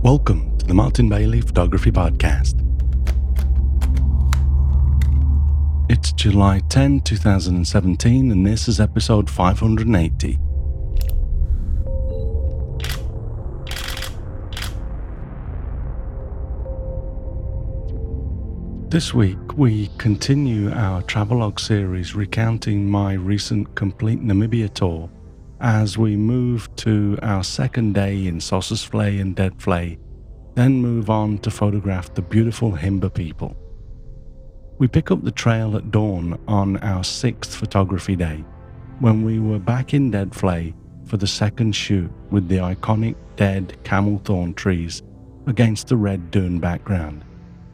Welcome to the Martin Bailey Photography Podcast. It's July 10, 2017, and this is episode 580. This week, we continue our travelogue series recounting my recent complete Namibia tour as we move to our second day in Sossusvlei and Deadvlei, then move on to photograph the beautiful Himba people. We pick up the trail at dawn on our sixth photography day, when we were back in Deadvlei for the second shoot with the iconic dead camel thorn trees against the red dune background.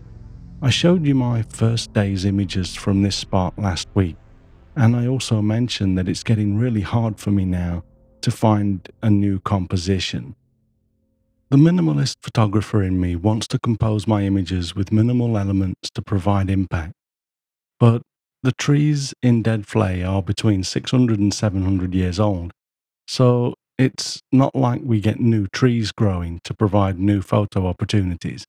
I showed you my first day's images from this spot last week, and I also mentioned that it's getting really hard for me now to find a new composition. The minimalist photographer in me wants to compose my images with minimal elements to provide impact, but the trees in Deadvlei are between 600 and 700 years old, so it's not like we get new trees growing to provide new photo opportunities.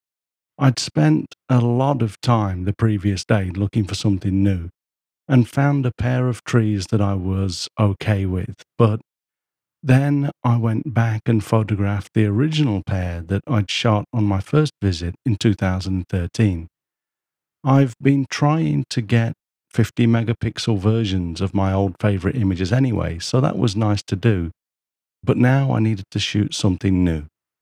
I'd spent a lot of time the previous day looking for something new and found a pair of trees that I was okay with, but then I went back and photographed the original pair that I'd shot on my first visit in 2013. I've been trying to get 50 megapixel versions of my old favorite images anyway, so that was nice to do, but now I needed to shoot something new.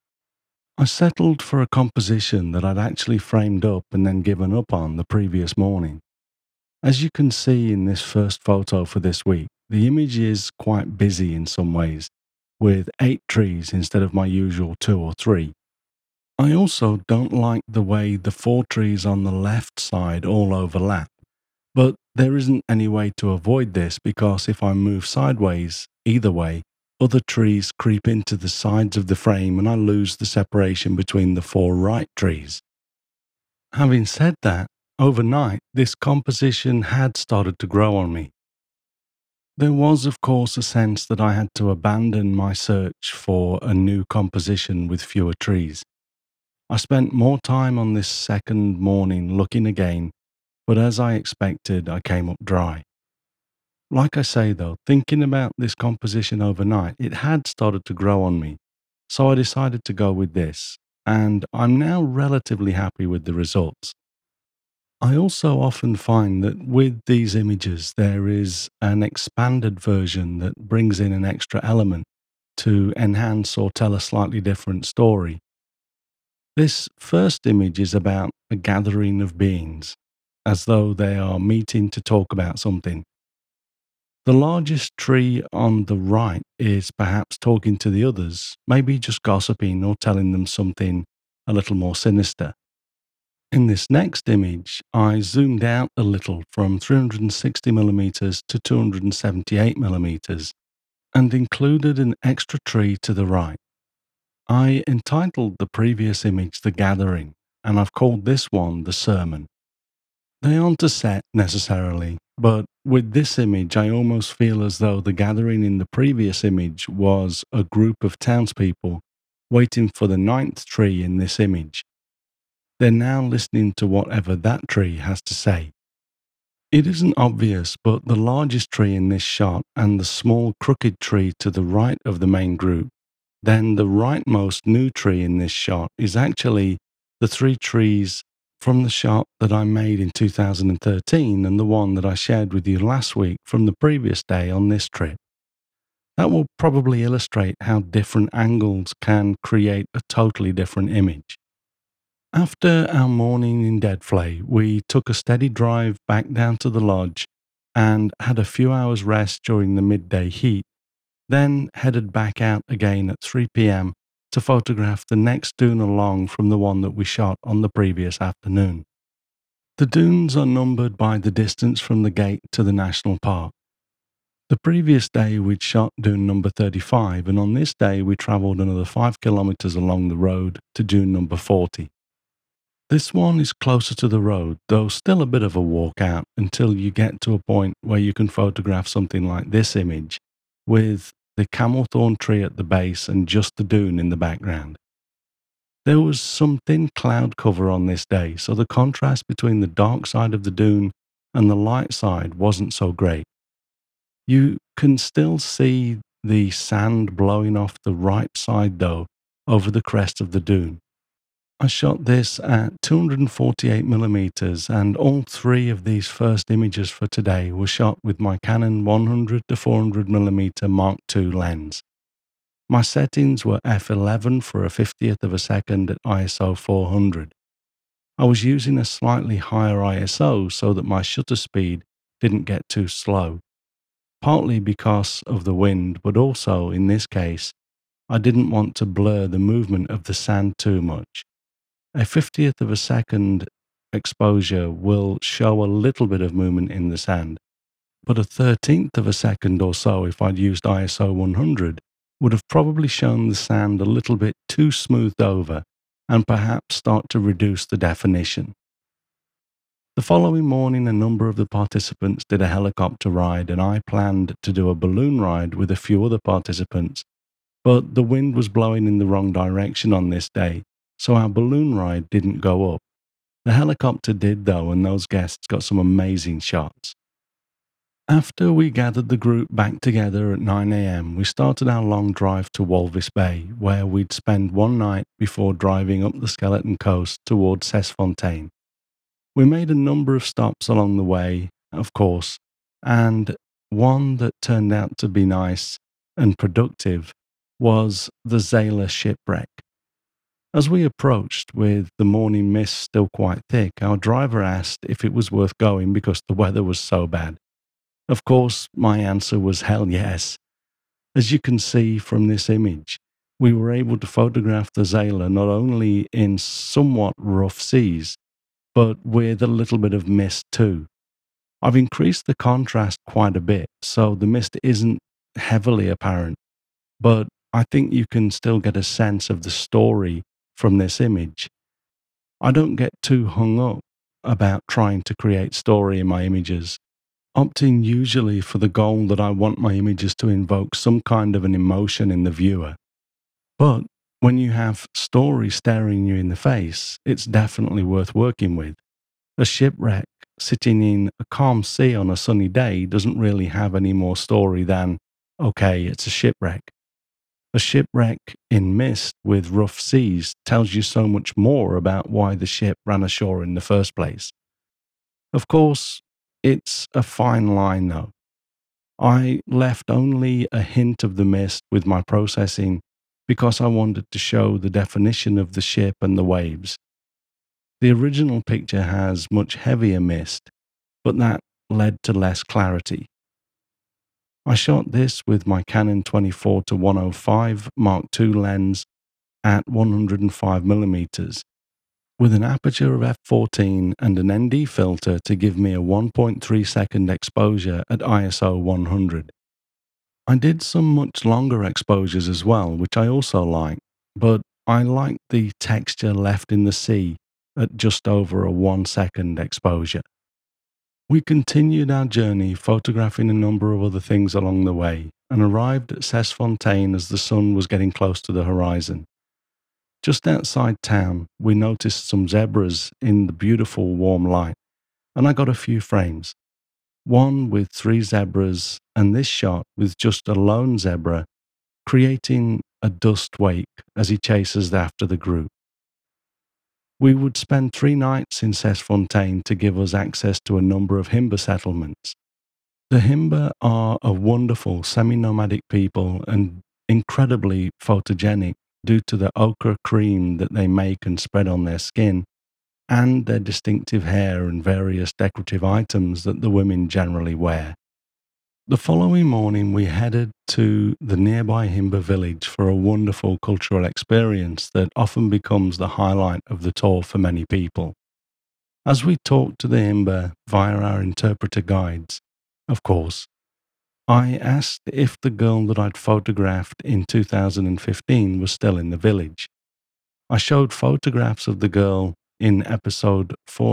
I settled for a composition that I'd actually framed up and then given up on the previous morning. As you can see in this first photo for this week, the image is quite busy in some ways, with 8 trees instead of my usual 2 or 3. I also don't like the way the 4 trees on the left side all overlap, but there isn't any way to avoid this because if I move sideways, either way, other trees creep into the sides of the frame and I lose the separation between the 4 right trees. Having said that, overnight this composition had started to grow on me. There was, of course, a sense that I had to abandon my search for a new composition with fewer trees. I spent more time on this second morning looking again, but as I expected, I came up dry. Like I say though, thinking about this composition overnight, it had started to grow on me, so I decided to go with this, and I'm now relatively happy with the results. I also often find that with these images there is an expanded version that brings in an extra element to enhance or tell a slightly different story. This first image is about a gathering of beings, as though they are meeting to talk about something. The largest tree on the right is perhaps talking to the others, maybe just gossiping or telling them something a little more sinister. In this next image, I zoomed out a little from 360mm to 278mm and included an extra tree to the right. I entitled the previous image The Gathering, and I've called this one The Sermon. They aren't a set necessarily, but with this image I almost feel as though the gathering in the previous image was a group of townspeople waiting for the 9th tree in this image. They're now listening to whatever that tree has to say. It isn't obvious, but the largest tree in this shot and the small crooked tree to the right of the main group, then the rightmost new tree in this shot is actually the 3 trees from the shot that I made in 2013 and the one that I shared with you last week from the previous day on this trip. That will probably illustrate how different angles can create a totally different image. After our morning in Deadvlei, we took a steady drive back down to the lodge and had a few hours rest during the midday heat, then headed back out again at 3 p.m. to photograph the next dune along from the one that we shot on the previous afternoon. The dunes are numbered by the distance from the gate to the national park. The previous day we'd shot dune number 35, and on this day we travelled another 5 kilometres along the road to dune number 40. This one is closer to the road, though still a bit of a walk out until you get to a point where you can photograph something like this image, with the camel thorn tree at the base and just the dune in the background. There was some thin cloud cover on this day, so the contrast between the dark side of the dune and the light side wasn't so great. You can still see the sand blowing off the right side though over the crest of the dune. I shot this at 248mm, and all three of these first images for today were shot with my Canon 100 to 400mm Mark II lens. My settings were f11 for a 50th of a second at ISO 400. I was using a slightly higher ISO so that my shutter speed didn't get too slow, partly because of the wind, but also, in this case, I didn't want to blur the movement of the sand too much. A 50th of a second exposure will show a little bit of movement in the sand, but a 13th of a second or so, if I'd used ISO 100, would have probably shown the sand a little bit too smoothed over and perhaps start to reduce the definition. The following morning, a number of the participants did a helicopter ride, and I planned to do a balloon ride with a few other participants, but the wind was blowing in the wrong direction on this day, so our balloon ride didn't go up. The helicopter did though, and those guests got some amazing shots. After we gathered the group back together at 9 a.m, we started our long drive to Walvis Bay, where we'd spend one night before driving up the Skeleton Coast towards Cesfontaine. We made a number of stops along the way, of course, and one that turned out to be nice and productive was the Zayla shipwreck. As we approached, with the morning mist still quite thick, our driver asked if it was worth going because the weather was so bad. Of course, my answer was hell yes. As you can see from this image, we were able to photograph the Zayla not only in somewhat rough seas, but with a little bit of mist too. I've increased the contrast quite a bit, so the mist isn't heavily apparent, but I think you can still get a sense of the story from this image. I don't get too hung up about trying to create story in my images, opting usually for the goal that I want my images to invoke some kind of an emotion in the viewer. But when you have story staring you in the face, it's definitely worth working with. A shipwreck sitting in a calm sea on a sunny day doesn't really have any more story than, okay, it's a shipwreck. A shipwreck in mist with rough seas tells you so much more about why the ship ran ashore in the first place. Of course, it's a fine line though. I left only a hint of the mist with my processing because I wanted to show the definition of the ship and the waves. The original picture has much heavier mist, but that led to less clarity. I shot this with my Canon 24 to 105 Mark II lens at 105mm, with an aperture of f14 and an ND filter to give me a 1.3 second exposure at ISO 100. I did some much longer exposures as well, which I also like, but I like the texture left in the sea at just over a 1 second exposure. We continued our journey, photographing a number of other things along the way, and arrived at Cesfontaine as the sun was getting close to the horizon. Just outside town, we noticed some zebras in the beautiful warm light, and I got a few frames. One with 3 zebras, and this shot with just a lone zebra, creating a dust wake as he chases after the group. We would spend 3 nights in Cesfontaine to give us access to a number of Himba settlements. The Himba are a wonderful semi-nomadic people and incredibly photogenic due to the ochre cream that they make and spread on their skin, and their distinctive hair and various decorative items that the women generally wear. The following morning, we headed to the nearby Himba village for a wonderful cultural experience that often becomes the highlight of the tour for many people. As we talked to the Himba via our interpreter guides, of course, I asked if the girl that I'd photographed in 2015 was still in the village. I showed photographs of the girl in episode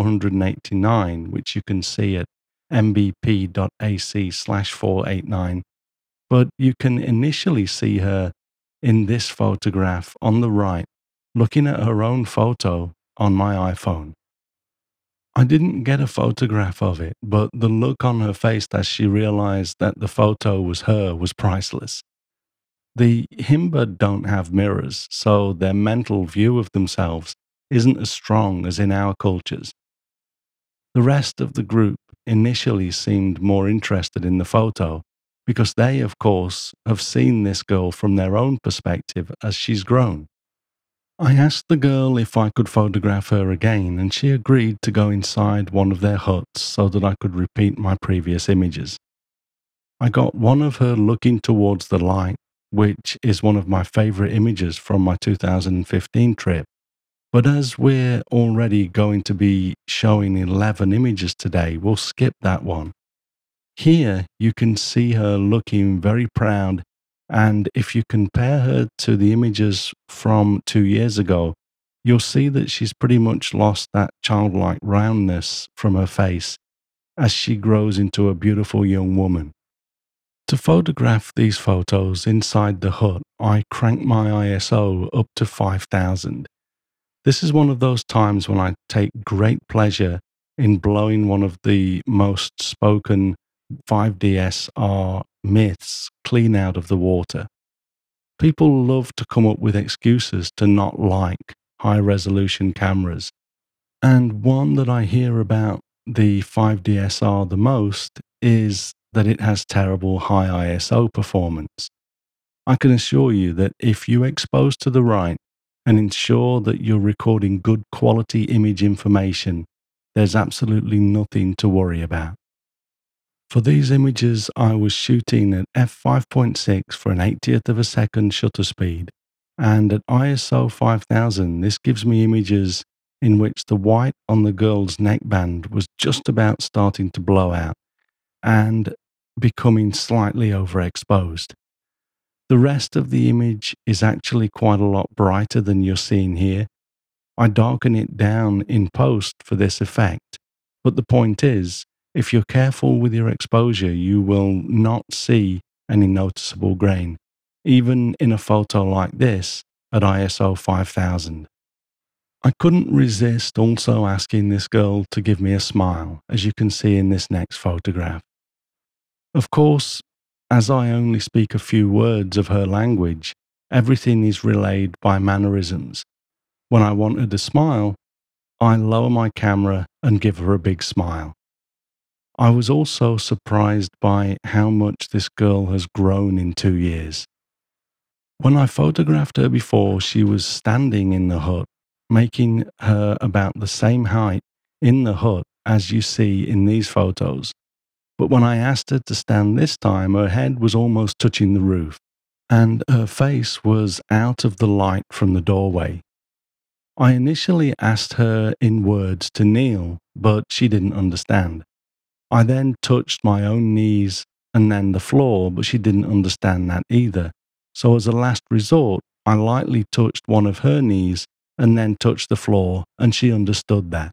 489, which you can see at mbp.ac/489, but you can initially see her in this photograph on the right looking at her own photo on my iPhone. I didn't get a photograph of it, but the look on her face as she realized that the photo was her was priceless. The Himba don't have mirrors, so their mental view of themselves isn't as strong as in our cultures. The rest of the group initially seemed more interested in the photo because they, of course, have seen this girl from their own perspective as she's grown. I asked the girl if I could photograph her again, and she agreed to go inside one of their huts so that I could repeat my previous images. I got one of her looking towards the light, which is one of my favorite images from my 2015 trip. But as we're already going to be showing 11 images today, we'll skip that one. Here you can see her looking very proud, and if you compare her to the images from 2 years ago, you'll see that she's pretty much lost that childlike roundness from her face as she grows into a beautiful young woman. To photograph these photos inside the hut, I crank my ISO up to 5000. This is one of those times when I take great pleasure in blowing one of the most spoken 5DSR myths clean out of the water. People love to come up with excuses to not like high resolution cameras. And one that I hear about the 5DSR the most is that it has terrible high ISO performance. I can assure you that if you expose to the right and ensure that you're recording good quality image information, there's absolutely nothing to worry about. For these images, I was shooting at f5.6 for an 80th of a second shutter speed, and at ISO 5000, this gives me images in which the white on the girl's neckband was just about starting to blow out and becoming slightly overexposed. The rest of the image is actually quite a lot brighter than you're seeing here. I darken it down in post for this effect, but the point is, if you're careful with your exposure, you will not see any noticeable grain, even in a photo like this at ISO 5000. I couldn't resist also asking this girl to give me a smile, as you can see in this next photograph. Of course, as I only speak a few words of her language, everything is relayed by mannerisms. When I want her to smile, I lower my camera and give her a big smile. I was also surprised by how much this girl has grown in 2 years. When I photographed her before, she was standing in the hut, making her about the same height in the hut as you see in these photos. But when I asked her to stand this time, her head was almost touching the roof, and her face was out of the light from the doorway. I initially asked her in words to kneel, but she didn't understand. I then touched my own knees and then the floor, but she didn't understand that either. So as a last resort, I lightly touched one of her knees and then touched the floor, and she understood that.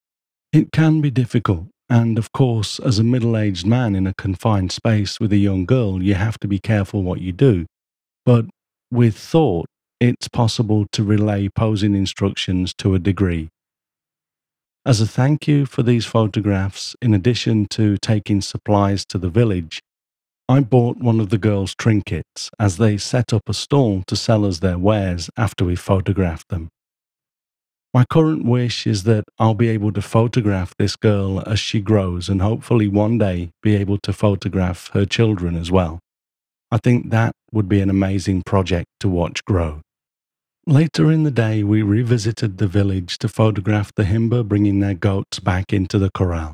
It can be difficult, and of course, as a middle-aged man in a confined space with a young girl, you have to be careful what you do. But with thought, it's possible to relay posing instructions to a degree. As a thank you for these photographs, in addition to taking supplies to the village, I bought one of the girls' trinkets as they set up a stall to sell us their wares after we photographed them. My current wish is that I'll be able to photograph this girl as she grows and hopefully one day be able to photograph her children as well. I think that would be an amazing project to watch grow. Later in the day, we revisited the village to photograph the Himba bringing their goats back into the corral.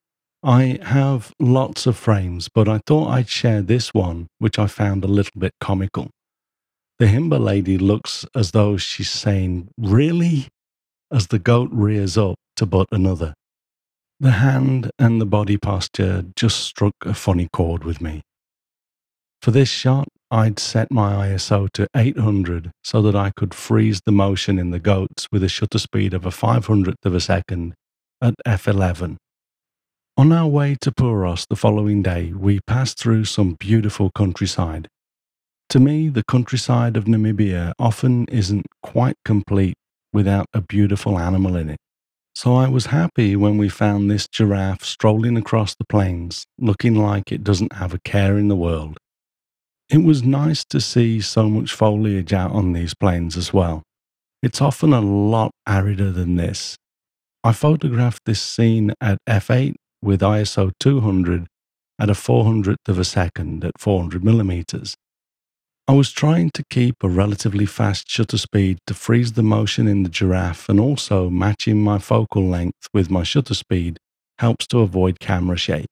I have lots of frames, but I thought I'd share this one, which I found a little bit comical. The Himba lady looks as though she's saying, "Really?" as the goat rears up to butt another. The hand and the body posture just struck a funny chord with me. For this shot, I'd set my ISO to 800 so that I could freeze the motion in the goats with a shutter speed of a 500th of a second at f11. On our way to Puros the following day, we passed through some beautiful countryside. To me, the countryside of Namibia often isn't quite complete without a beautiful animal in it. So I was happy when we found this giraffe strolling across the plains, looking like it doesn't have a care in the world. It was nice to see so much foliage out on these plains as well. It's often a lot arider than this. I photographed this scene at f8 with ISO 200 at a 400th of a second at 400 millimeters. I was trying to keep a relatively fast shutter speed to freeze the motion in the giraffe, and also matching my focal length with my shutter speed helps to avoid camera shake.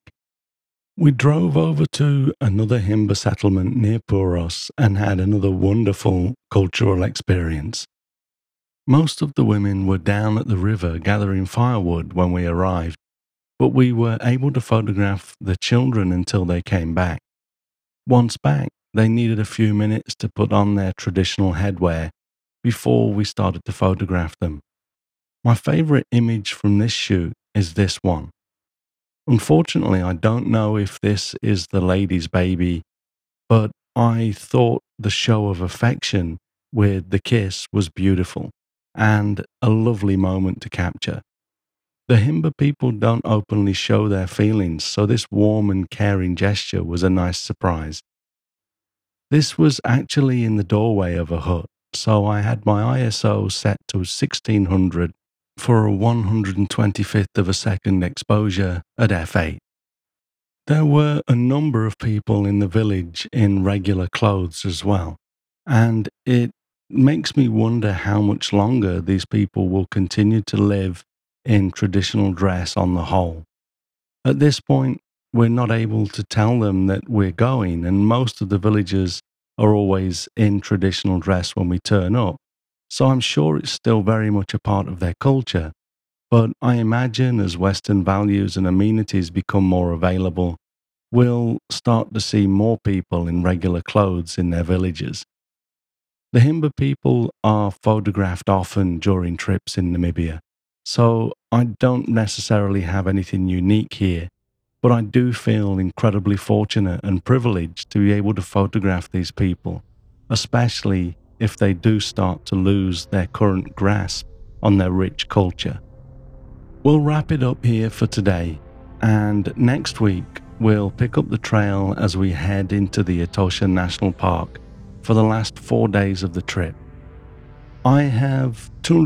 We drove over to another Himba settlement near Puros and had another wonderful cultural experience. Most of the women were down at the river gathering firewood when we arrived, but we were able to photograph the children until they came back. Once back, they needed a few minutes to put on their traditional headwear before we started to photograph them. My favorite image from this shoot is this one. Unfortunately, I don't know if this is the lady's baby, but I thought the show of affection with the kiss was beautiful and a lovely moment to capture. The Himba people don't openly show their feelings, so this warm and caring gesture was a nice surprise. This was actually in the doorway of a hut, so I had my ISO set to 1600 for a 125th of a second exposure at f8. There were a number of people in the village in regular clothes as well, and it makes me wonder how much longer these people will continue to live in traditional dress on the whole. At this point, we're not able to tell them that we're going, and most of the villagers are always in traditional dress when we turn up, so I'm sure it's still very much a part of their culture. But I imagine as Western values and amenities become more available, we'll start to see more people in regular clothes in their villages. The Himba people are photographed often during trips in Namibia, so I don't necessarily have anything unique here, but I do feel incredibly fortunate and privileged to be able to photograph these people, especially if they do start to lose their current grasp on their rich culture. We'll wrap it up here for today, and next week we'll pick up the trail as we head into the Etosha National Park for the last 4 days of the trip. I have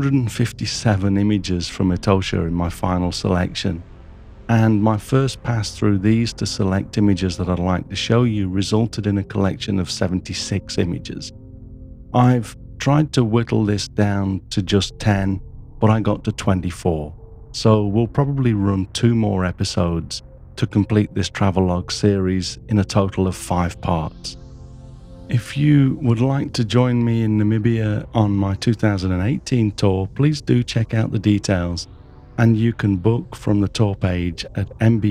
257 images from Etosha in my final selection, and my first pass through these to select images that I'd like to show you resulted in a collection of 76 images. I've tried to whittle this down to just 10, but I got to 24, so we'll probably run 2 more episodes to complete this travelogue series in a total of 5 parts. If you would like to join me in Namibia on my 2018 tour, please do check out the details, and you can book from the tour page at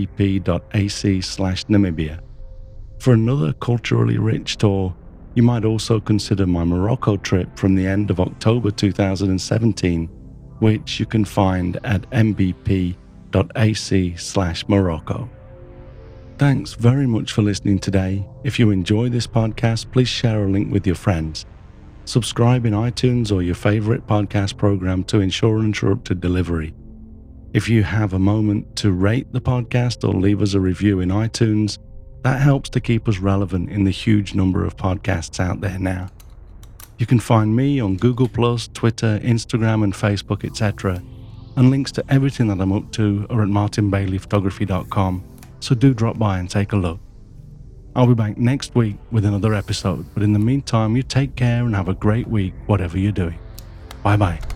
mbp.ac/Namibia. For another culturally rich tour, you might also consider my Morocco trip from the end of October 2017, which you can find at mbp.ac/Morocco. Thanks very much for listening today. If you enjoy this podcast, please share a link with your friends. Subscribe in iTunes or your favorite podcast program to ensure uninterrupted delivery. If you have a moment to rate the podcast or leave us a review in iTunes, that helps to keep us relevant in the huge number of podcasts out there now. You can find me on Google+, Twitter, Instagram and Facebook, etc. And links to everything that I'm up to are at martinbaileyphotography.com. So do drop by and take a look. I'll be back next week with another episode, but in the meantime, you take care and have a great week, whatever you're doing. Bye bye.